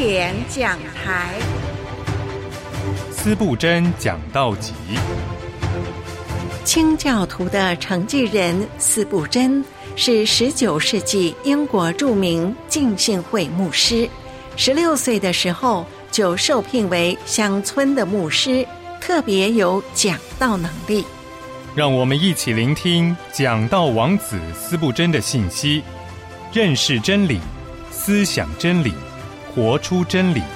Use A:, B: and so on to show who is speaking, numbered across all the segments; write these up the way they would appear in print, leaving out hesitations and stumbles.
A: 典讲台，
B: 司布真讲道集。
A: 清教徒的承继人司布真是19世纪英国著名浸信会牧师，16岁的时候就受聘为乡村的牧师，特别有讲道能力。
B: 让我们一起聆听讲道王子司布真的信息，认识真理，思想真理，活出真理。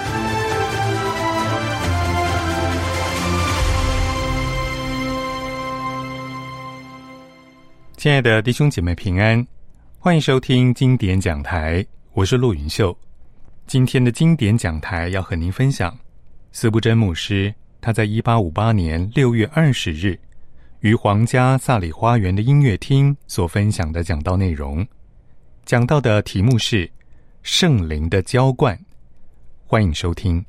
B: 亲爱的弟兄姐妹平安，欢迎收听经典讲台，我是陆云秀。今天的经典讲台要和您分享司布真牧师他在1858年6月20日于皇家萨里花园的音乐厅所分享的讲道内容。讲道的题目是圣灵的浇灌，欢迎收听。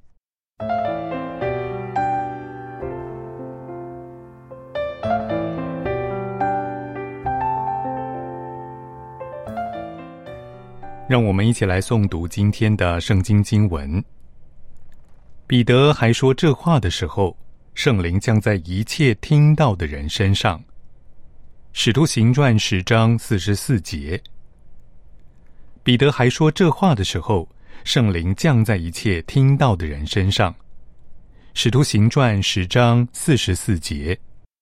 B: 让我们一起来诵读今天的圣经经文。彼得还说这话的时候，圣灵降在一切听到的人身上。使徒行传10章44节。彼得还说这话的时候，圣灵降在一切听到的人身上。使徒行传10章44节。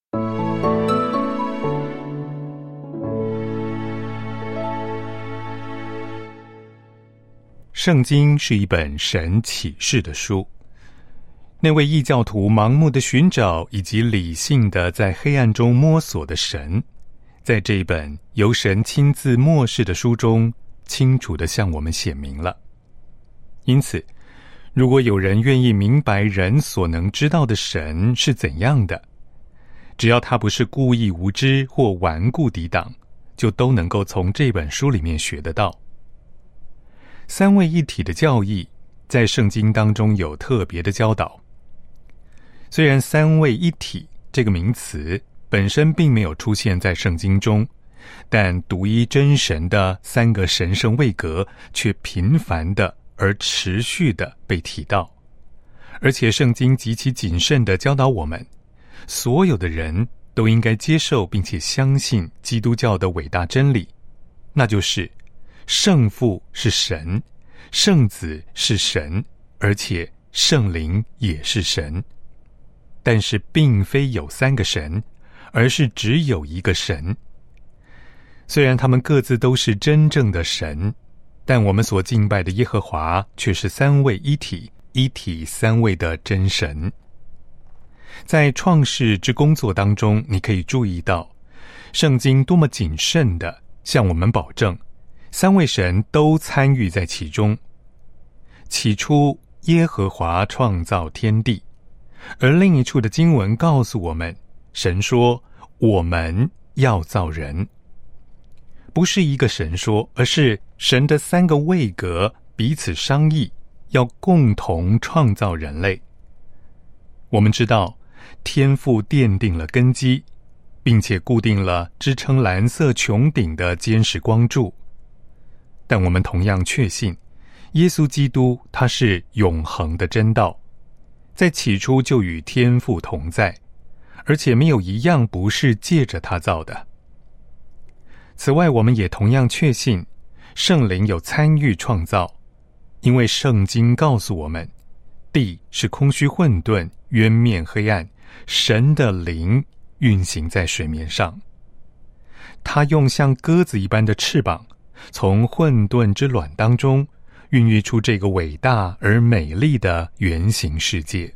B: 圣经是一本神启示的书，那位异教徒盲目的寻找以及理性的在黑暗中摸索的神，在这一本由神亲自默示的书中清楚地向我们显明了。因此，如果有人愿意明白人所能知道的神是怎样的，只要他不是故意无知或顽固抵挡，就都能够从这本书里面学得到。三位一体的教义在圣经当中有特别的教导。虽然三位一体这个名词本身并没有出现在圣经中，但独一真神的三个神圣位格却频繁的而持续的被提到。而且圣经极其谨慎地教导我们，所有的人都应该接受并且相信基督教的伟大真理，那就是圣父是神，圣子是神，而且圣灵也是神。但是并非有三个神，而是只有一个神。虽然他们各自都是真正的神，但我们所敬拜的耶和华却是三位一体，一体三位的真神。在创世之工作当中，你可以注意到圣经多么谨慎地向我们保证三位神都参与在其中。起初耶和华创造天地，而另一处的经文告诉我们，神说我们要造人。不是一个神说，而是神的三个位格彼此商议，要共同创造人类。我们知道天父奠定了根基，并且固定了支撑蓝色穹顶的坚实光柱。但我们同样确信耶稣基督他是永恒的真道，在起初就与天父同在，而且没有一样不是借着他造的。此外，我们也同样确信圣灵有参与创造，因为圣经告诉我们，地是空虚混沌，渊面黑暗，神的灵运行在水面上。他用像鸽子一般的翅膀，从混沌之卵当中孕育出这个伟大而美丽的原型世界。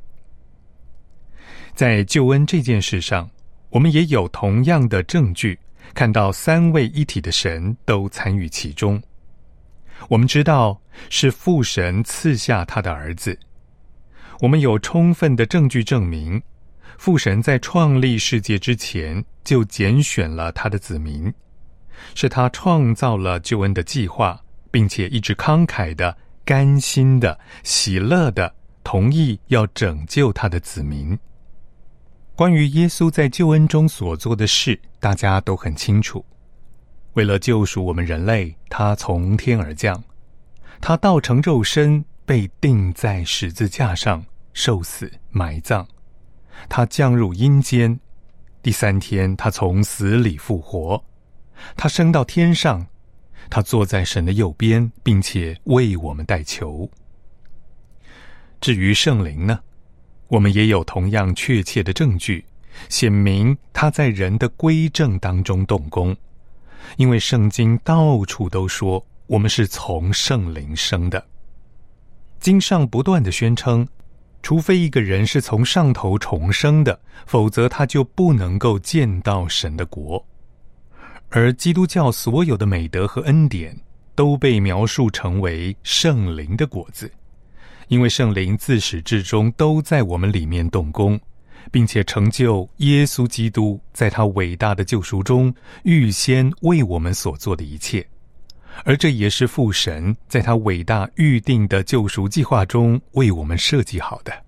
B: 在救恩这件事上，我们也有同样的证据，看到三位一体的神都参与其中。我们知道是父神赐下他的儿子，我们有充分的证据证明父神在创立世界之前就拣选了他的子民，是他创造了救恩的计划，并且一直慷慨的、甘心的、喜乐的同意要拯救他的子民。关于耶稣在救恩中所做的事，大家都很清楚。为了救赎我们人类，他从天而降， 他道成肉身，被钉在十字架上，受死埋葬。他降入阴间，第3天他从死里复活。他升到天上，他坐在神的右边，并且为我们代求。至于圣灵呢，我们也有同样确切的证据，显明他在人的归正当中动工。因为圣经到处都说我们是从圣灵生的。经上不断地宣称，除非一个人是从上头重生的，否则他就不能够见到神的国。而基督教所有的美德和恩典都被描述成为圣灵的果子，因为圣灵自始至终都在我们里面动工，并且成就耶稣基督在他伟大的救赎中预先为我们所做的一切，而这也是父神在他伟大预定的救赎计划中为我们设计好的。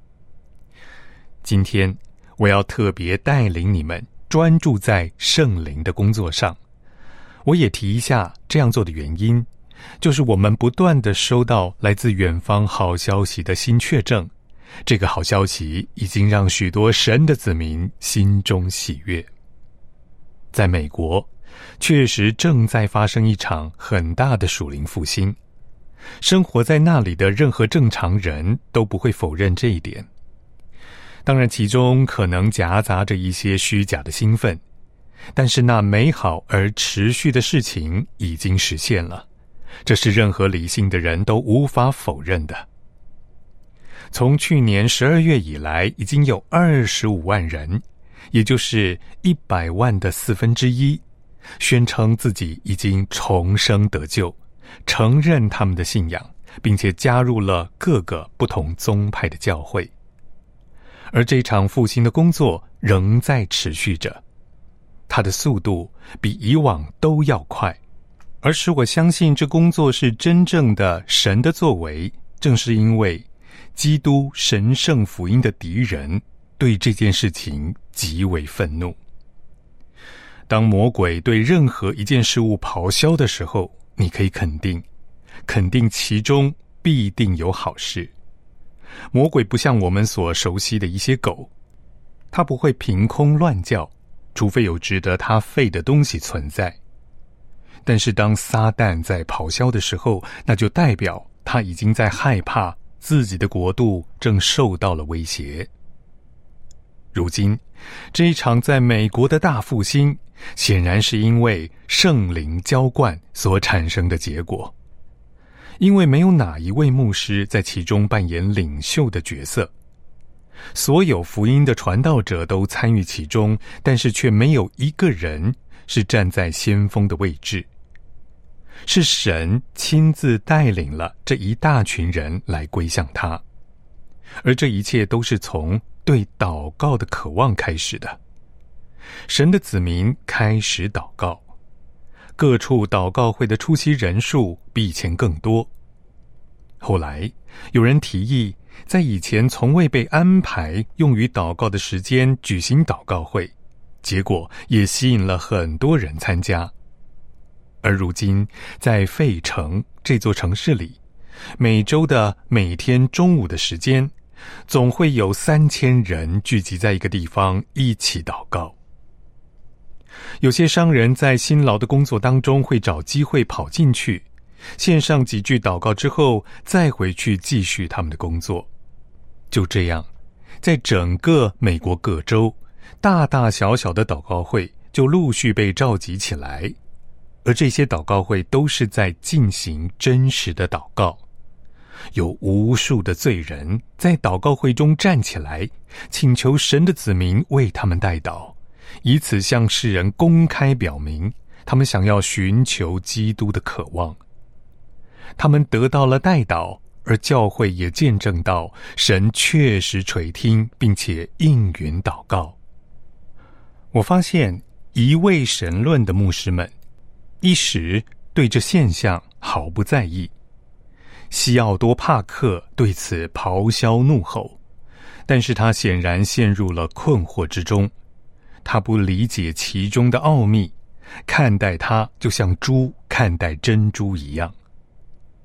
B: 今天我要特别带领你们专注在圣灵的工作上。我也提一下这样做的原因，就是我们不断地收到来自远方好消息的新确证，这个好消息已经让许多神的子民心中喜悦。在美国，确实正在发生一场很大的属灵复兴，生活在那里的任何正常人都不会否认这一点。当然，其中可能夹杂着一些虚假的兴奋，但是那美好而持续的事情已经实现了，这是任何理性的人都无法否认的。从去年12月以来，已经有25万人，也就是100万的1/4，宣称自己已经重生得救，承认他们的信仰，并且加入了各个不同宗派的教会。而这场复兴的工作仍在持续着，它的速度比以往都要快，而使我相信这工作是真正的神的作为，正是因为基督神圣福音的敌人对这件事情极为愤怒。当魔鬼对任何一件事物咆哮的时候，你可以肯定其中必定有好事。魔鬼不像我们所熟悉的一些狗，它不会凭空乱叫，除非有值得它吠的东西存在。但是当撒旦在咆哮的时候，那就代表他已经在害怕自己的国度正受到了威胁。如今这一场在美国的大复兴，显然是因为圣灵浇灌所产生的结果。因为没有哪一位牧师在其中扮演领袖的角色，所有福音的传道者都参与其中，但是却没有一个人是站在先锋的位置。是神亲自带领了这一大群人来归向他，而这一切都是从对祷告的渴望开始的。神的子民开始祷告，各处祷告会的出席人数比以前更多。后来有人提议，在以前从未被安排用于祷告的时间举行祷告会，结果也吸引了很多人参加。而如今在费城这座城市里，每周的每天中午的时间，总会有3000人聚集在一个地方一起祷告。有些商人在辛劳的工作当中会找机会跑进去，献上几句祷告之后，再回去继续他们的工作。就这样，在整个美国各州，大大小小的祷告会就陆续被召集起来，而这些祷告会都是在进行真实的祷告。有无数的罪人在祷告会中站起来，请求神的子民为他们代祷，以此向世人公开表明他们想要寻求基督的渴望。他们得到了代祷，而教会也见证到神确实垂听并且应允祷告。我发现一味神论的牧师们一时对这现象毫不在意。西奥多·帕克对此咆哮怒吼，但是他显然陷入了困惑之中。他不理解其中的奥秘，看待它就像猪看待珍珠一样。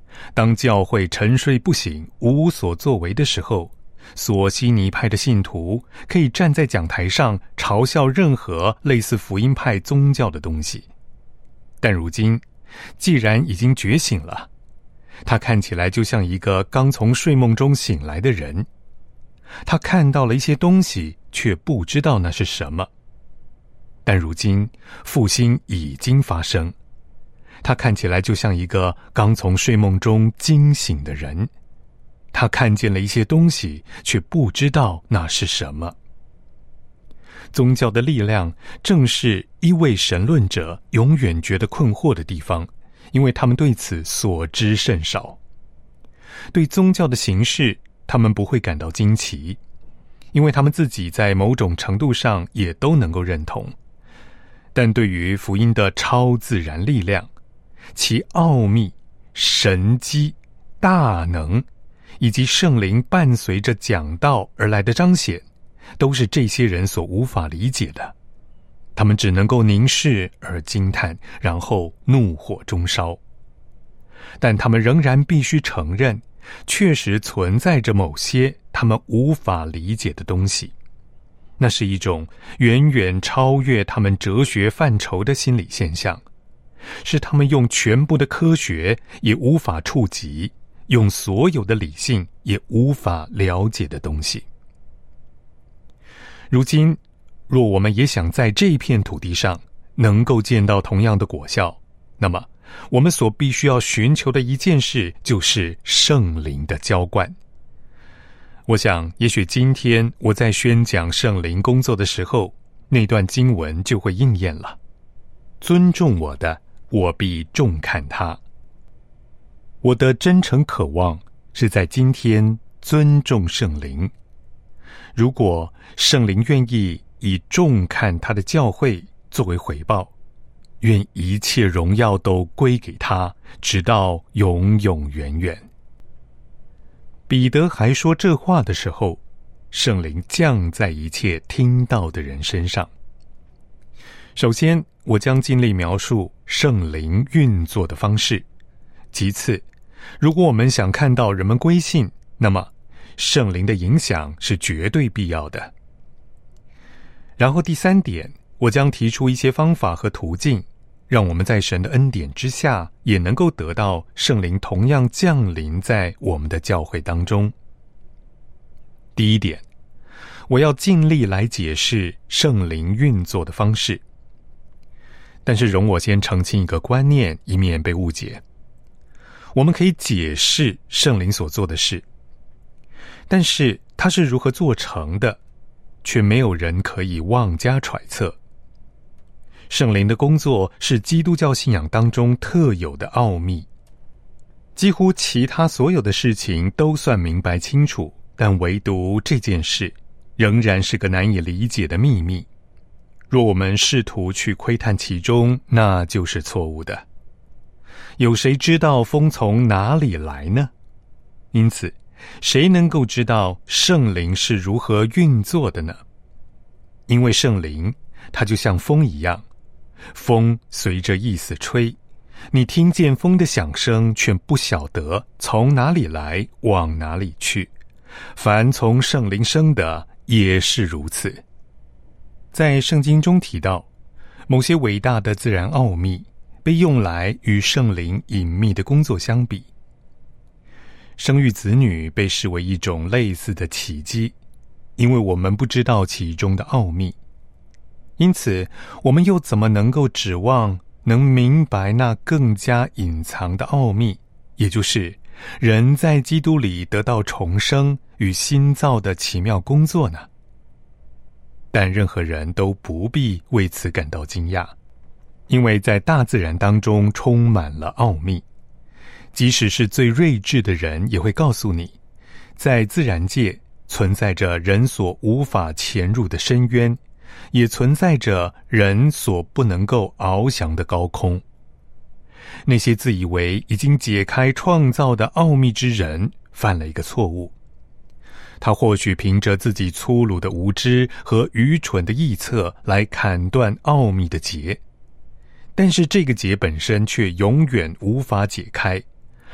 B: 当教会沉睡不醒、无所作为的时候，索西尼派的信徒可以站在讲台上嘲笑任何类似福音派宗教的东西。但如今，既然已经觉醒了，他看起来就像一个刚从睡梦中醒来的人。他看到了一些东西，却不知道那是什么。但如今复兴已经发生，他看起来就像一个刚从睡梦中惊醒的人。他看见了一些东西，却不知道那是什么。宗教的力量正是一位神论者永远觉得困惑的地方，因为他们对此所知甚少。对宗教的形式，他们不会感到惊奇，因为他们自己在某种程度上也都能够认同。但对于福音的超自然力量，其奥秘、神机、大能，以及圣灵伴随着讲道而来的彰显，都是这些人所无法理解的。他们只能够凝视而惊叹，然后怒火中烧。但他们仍然必须承认，确实存在着某些他们无法理解的东西。那是一种远远超越他们哲学范畴的心理现象，是他们用全部的科学也无法触及，用所有的理性也无法了解的东西。如今，若我们也想在这片土地上能够见到同样的果效，那么我们所必须要寻求的一件事，就是圣灵的浇灌。我想，也许今天我在宣讲圣灵工作的时候，那段经文就会应验了。尊重我的，我必重看他。我的真诚渴望是在今天尊重圣灵。如果圣灵愿意以重看他的教会作为回报，愿一切荣耀都归给他，直到永永远远。彼得还说这话的时候，圣灵降在一切听到的人身上。首先，我将尽力描述圣灵运作的方式。其次，如果我们想看到人们归信，那么圣灵的影响是绝对必要的。然后第三点，我将提出一些方法和途径，让我们在神的恩典之下，也能够得到圣灵同样降临在我们的教会当中。第一点，我要尽力来解释圣灵运作的方式。但是容我先澄清一个观念，以免被误解。我们可以解释圣灵所做的事，但是它是如何做成的，却没有人可以妄加揣测。圣灵的工作是基督教信仰当中特有的奥秘，几乎其他所有的事情都算明白清楚，但唯独这件事仍然是个难以理解的秘密。若我们试图去窥探其中，那就是错误的。有谁知道风从哪里来呢？因此，谁能够知道圣灵是如何运作的呢？因为圣灵，它就像风一样，风随着意思吹，你听见风的响声，却不晓得从哪里来，往哪里去。凡从圣灵生的，也是如此。在圣经中提到，某些伟大的自然奥秘被用来与圣灵隐秘的工作相比。生育子女被视为一种类似的奇迹，因为我们不知道其中的奥秘。因此，我们又怎么能够指望能明白那更加隐藏的奥秘，也就是人在基督里得到重生与新造的奇妙工作呢？但任何人都不必为此感到惊讶，因为在大自然当中充满了奥秘。即使是最睿智的人也会告诉你，在自然界存在着人所无法潜入的深渊，也存在着人所不能够翱翔的高空。那些自以为已经解开创造的奥秘之人犯了一个错误，他或许凭着自己粗鲁的无知和愚蠢的臆测来砍断奥秘的结，但是这个结本身却永远无法解开，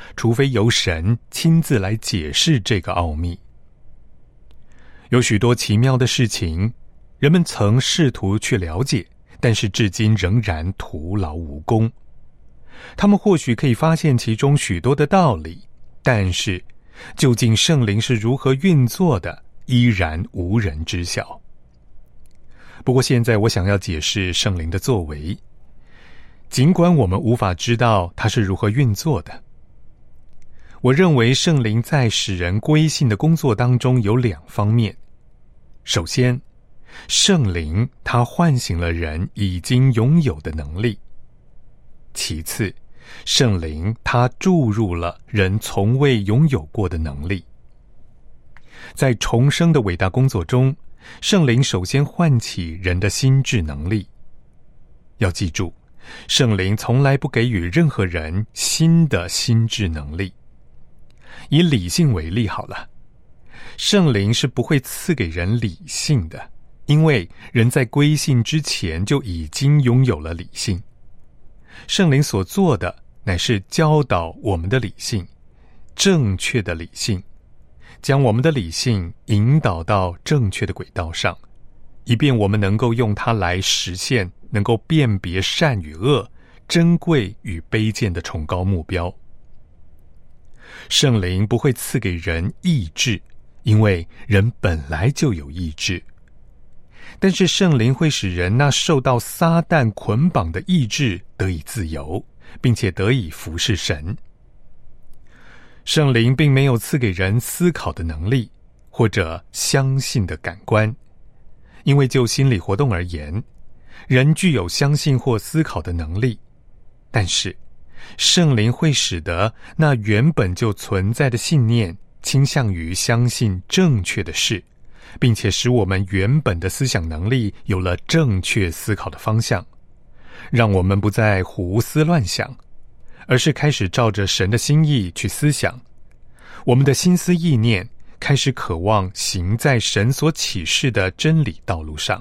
B: 除非由神亲自来解释这个奥秘。有许多奇妙的事情，人们曾试图去了解，但是至今仍然徒劳无功。他们或许可以发现其中许多的道理，但是究竟圣灵是如何运作的，依然无人知晓。不过现在我想要解释圣灵的作为，尽管我们无法知道它是如何运作的。我认为圣灵在使人归信的工作当中有两方面。首先，圣灵它唤醒了人已经拥有的能力。其次，圣灵它注入了人从未拥有过的能力。在重生的伟大工作中，圣灵首先唤起人的心智能力。要记住，圣灵从来不给予任何人新的心智能力。以理性为例好了，圣灵是不会赐给人理性的，因为人在归信之前就已经拥有了理性。圣灵所做的乃是教导我们的理性，正确的理性，将我们的理性引导到正确的轨道上，以便我们能够用它来实现能够辨别善与恶、珍贵与卑贱的崇高目标。圣灵不会赐给人意志，因为人本来就有意志。但是圣灵会使人那受到撒旦捆绑的意志得以自由，并且得以服侍神。圣灵并没有赐给人思考的能力，或者相信的感官，因为就心理活动而言，人具有相信或思考的能力，但是圣灵会使得那原本就存在的信念倾向于相信正确的事，并且使我们原本的思想能力有了正确思考的方向，让我们不再胡思乱想，而是开始照着神的心意去思想。我们的心思意念开始渴望行在神所启示的真理道路上。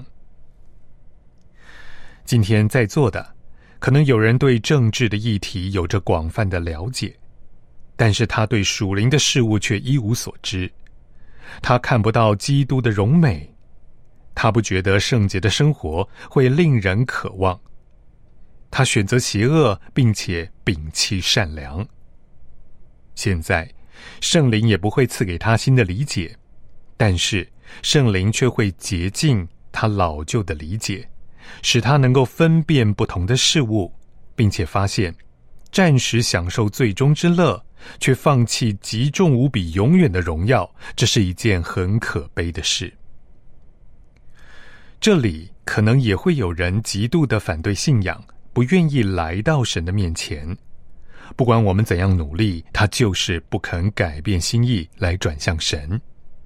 B: 今天在座的可能有人对政治的议题有着广泛的了解，但是他对属灵的事物却一无所知。他看不到基督的荣美，他不觉得圣洁的生活会令人渴望，他选择邪恶，并且摒弃善良。现在圣灵也不会赐给他新的理解，但是圣灵却会洁净他老旧的理解，使他能够分辨不同的事物，并且发现暂时享受最终之乐，却放弃极重无比永远的荣耀，这是一件很可悲的事。这里可能也会有人极度的反对信仰，不愿意来到神的面前。不管我们怎样努力，他就是不肯改变心意来转向神。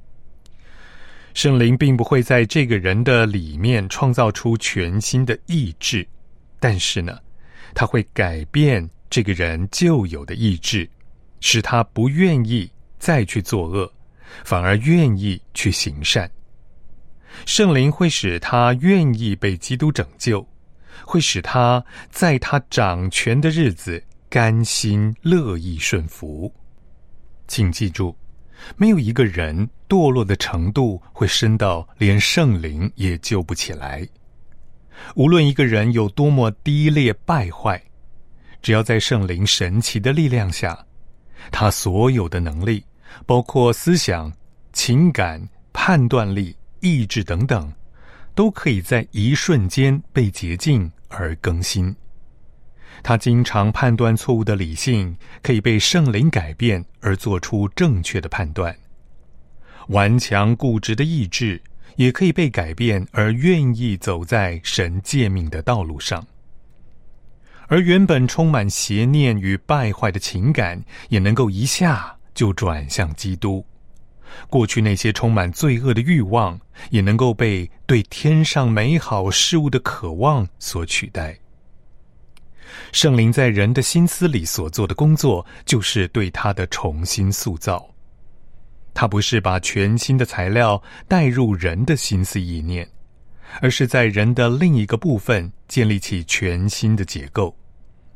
B: 圣灵并不会在这个人的里面创造出全新的意志，但是呢，他会改变这个人旧有的意志，使他不愿意再去作恶，反而愿意去行善。圣灵会使他愿意被基督拯救，会使他在他掌权的日子甘心乐意顺服。请记住，没有一个人堕落的程度会深到连圣灵也救不起来。无论一个人有多么低劣败坏，只要在圣灵神奇的力量下，他所有的能力，包括思想、情感、判断力、意志等等，都可以在一瞬间被洁净而更新。他经常判断错误的理性可以被圣灵改变而做出正确的判断，顽强固执的意志也可以被改变而愿意走在神诫命的道路上，而原本充满邪念与败坏的情感也能够一下就转向基督。过去那些充满罪恶的欲望也能够被对天上美好事物的渴望所取代。圣灵在人的心思里所做的工作，就是对他的重新塑造。他不是把全新的材料带入人的心思意念，而是在人的另一个部分建立起全新的结构。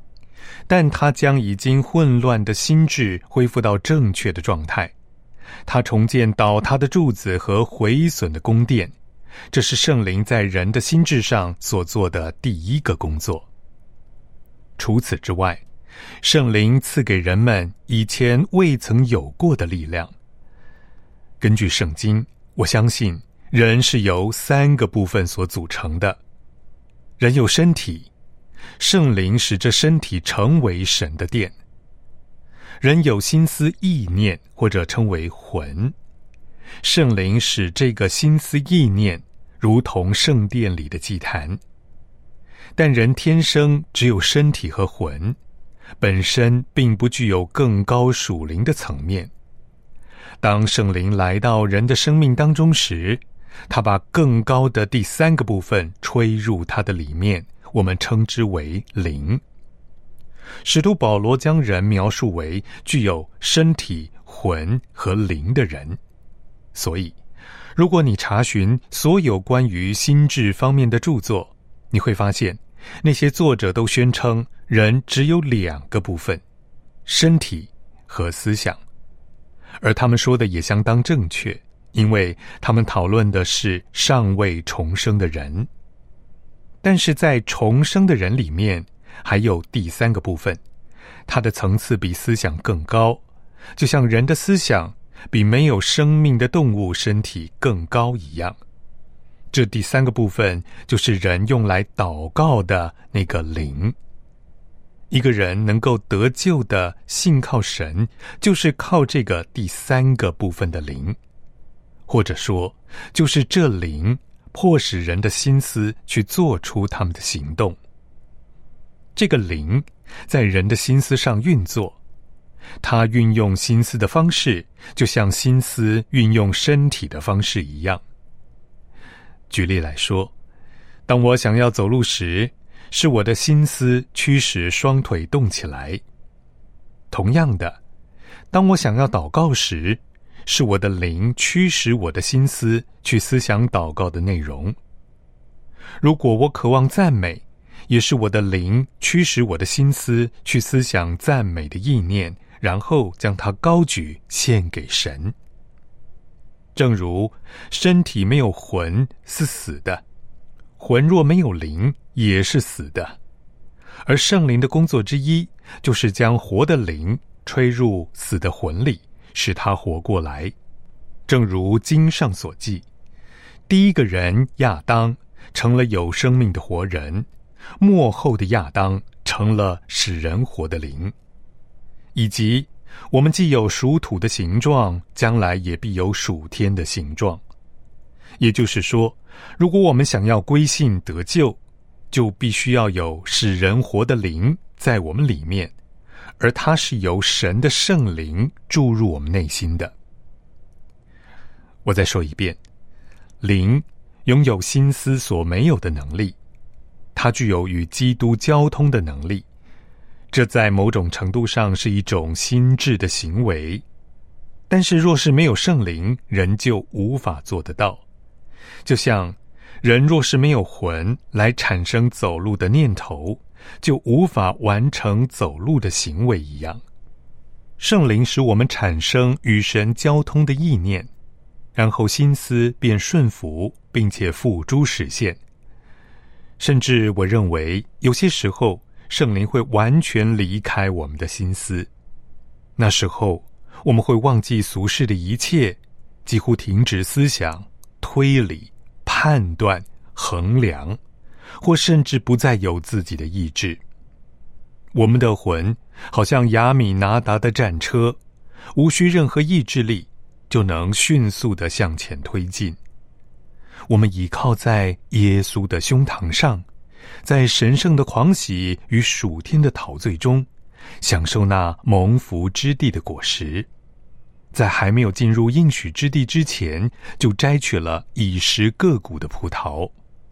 B: 但他将已经混乱的心智恢复到正确的状态。他重建倒塌的柱子和毁损的宫殿，这是圣灵在人的心智上所做的第一个工作。除此之外，圣灵赐给人们以前未曾有过的力量。根据圣经，我相信人是由3个部分所组成的。人有身体，圣灵使这身体成为神的殿。人有心思意念，或者称为魂，圣灵使这个心思意念如同圣殿里的祭坛。但人天生只有身体和魂，本身并不具有更高属灵的层面。当圣灵来到人的生命当中时，他把更高的第3个部分吹入他的里面，我们称之为灵。使徒保罗将人描述为具有身体、魂和灵的人。所以，如果你查询所有关于心智方面的著作，你会发现那些作者都宣称人只有2个部分，身体和思想。而他们说的也相当正确，因为他们讨论的是尚未重生的人。但是在重生的人里面，还有第3个部分，它的层次比思想更高，就像人的思想比没有生命的动物身体更高一样。这第3个部分就是人用来祷告的那个灵。一个人能够得救的信靠神，就是靠这个第3个部分的灵，或者说，就是这灵迫使人的心思去做出他们的行动。这个灵在人的心思上运作，它运用心思的方式，就像心思运用身体的方式一样。举例来说，当我想要走路时，是我的心思驱使双腿动起来。同样的，当我想要祷告时，是我的灵驱使我的心思去思想祷告的内容。如果我渴望赞美，也是我的灵驱使我的心思去思想赞美的意念，然后将它高举献给神。正如身体没有魂是死的，魂若没有灵也是死的。而圣灵的工作之一，就是将活的灵吹入死的魂里，使它活过来。正如经上所记，第一个人亚当成了有生命的活人，末后的亚当成了使人活的灵。以及我们既有属土的形状，将来也必有属天的形状。也就是说，如果我们想要归信得救，就必须要有使人活的灵在我们里面，而它是由神的圣灵注入我们内心的。我再说一遍，灵拥有心思所没有的能力，它具有与基督交通的能力，这在某种程度上是一种心智的行为。但是若是没有圣灵，人就无法做得到。就像人若是没有魂来产生走路的念头，就无法完成走路的行为一样。圣灵使我们产生与神交通的意念，然后心思便顺服，并且付诸实现。甚至我认为有些时候圣灵会完全离开我们的心思，那时候我们会忘记俗世的一切，几乎停止思想、推理、判断、衡量，或甚至不再有自己的意志。我们的魂好像亚米拿达的战车，无需任何意志力就能迅速地向前推进。我们倚靠在耶稣的胸膛上，在神圣的狂喜与属天的陶醉中，享受那蒙福之地的果实。在还没有进入应许之地之前，就摘取了以食各谷的葡萄。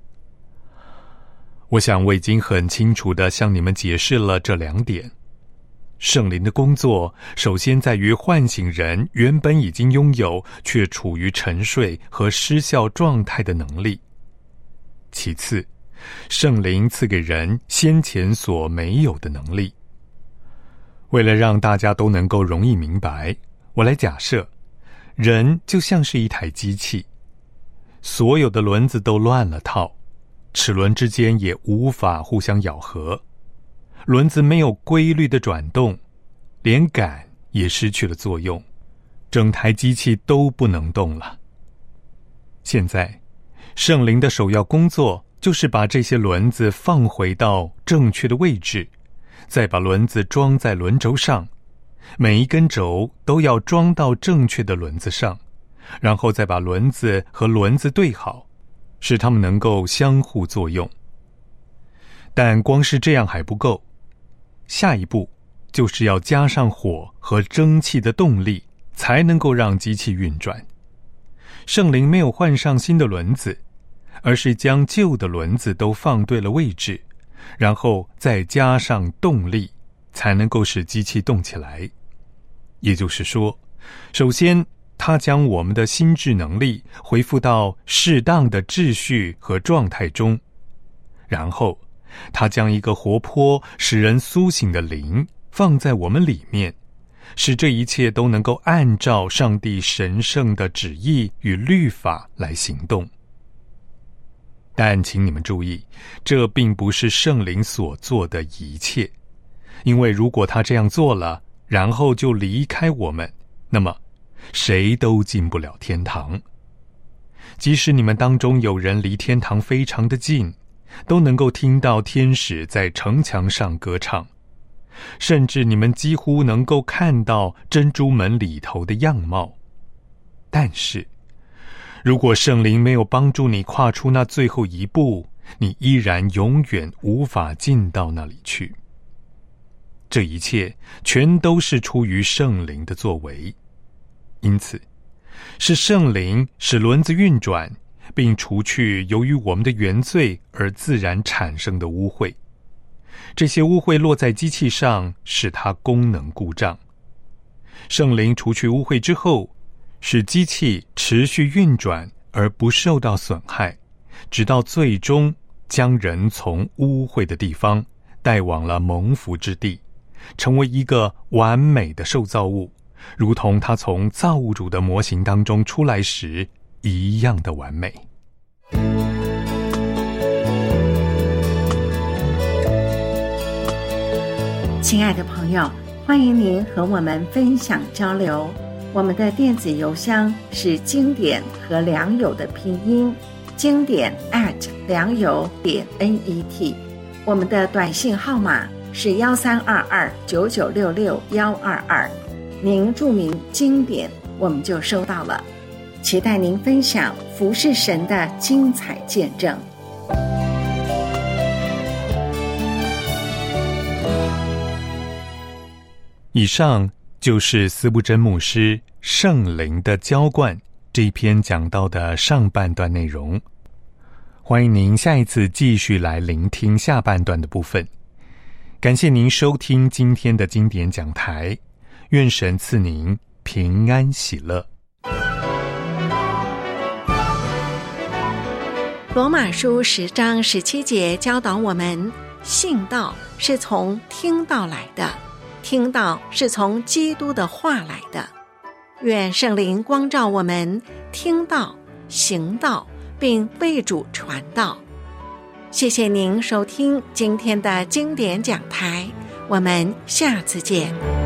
B: 我想我已经很清楚地向你们解释了这2点。圣灵的工作首先在于唤醒人原本已经拥有却处于沉睡和失效状态的能力。其次，圣灵赐给人先前所没有的能力， 为了让大家都能够容易明白，我来假设，人就像是一台机器，所有的轮子都乱了套，齿轮之间也无法互相咬合，轮子没有规律的转动，连杆也失去了作用，整台机器都不能动了。现在，圣灵的首要工作就是把这些轮子放回到正确的位置，再把轮子装在轮轴上，每一根轴都要装到正确的轮子上，然后再把轮子和轮子对好，使它们能够相互作用。但光是这样还不够，下一步就是要加上火和蒸汽的动力，才能够让机器运转。圣灵没有换上新的轮子，而是将旧的轮子都放对了位置，然后再加上动力，才能够使机器动起来。也就是说，首先他将我们的心智能力恢复到适当的秩序和状态中，然后他将一个活泼使人苏醒的灵放在我们里面，使这一切都能够按照上帝神圣的旨意与律法来行动。但请你们注意，这并不是圣灵所做的一切，因为如果他这样做了，然后就离开我们，那么谁都进不了天堂。即使你们当中有人离天堂非常的近，都能够听到天使在城墙上歌唱，甚至你们几乎能够看到珍珠门里头的样貌。但是如果圣灵没有帮助你跨出那最后一步，你依然永远无法进到那里去。这一切全都是出于圣灵的作为，因此是圣灵使轮子运转，并除去由于我们的原罪而自然产生的污秽。这些污秽落在机器上，使它功能故障。圣灵除去污秽之后，使机器持续运转而不受到损害，直到最终将人从污秽的地方带往了蒙福之地，成为一个完美的受造物，如同他从造物主的模型当中出来时一样的完美。
A: 亲爱的朋友，欢迎您和我们分享交流。我们的电子邮箱是经典和良友的拼音，经典良友.net。我们的短信号码是132299662122，您注明经典，我们就收到了。期待您分享服侍神的精彩见证。
B: 以上就是司布真牧师《圣灵的浇灌》这一篇讲到的上半段内容。欢迎您下一次继续来聆听下半段的部分。感谢您收听今天的经典讲台，愿神赐您平安喜乐。
A: 罗马书10章17节教导我们，信道是从听道来的，听道是从基督的话来的。愿圣灵光照我们，听道、行道，并为主传道。谢谢您收听今天的经典讲台，我们下次见。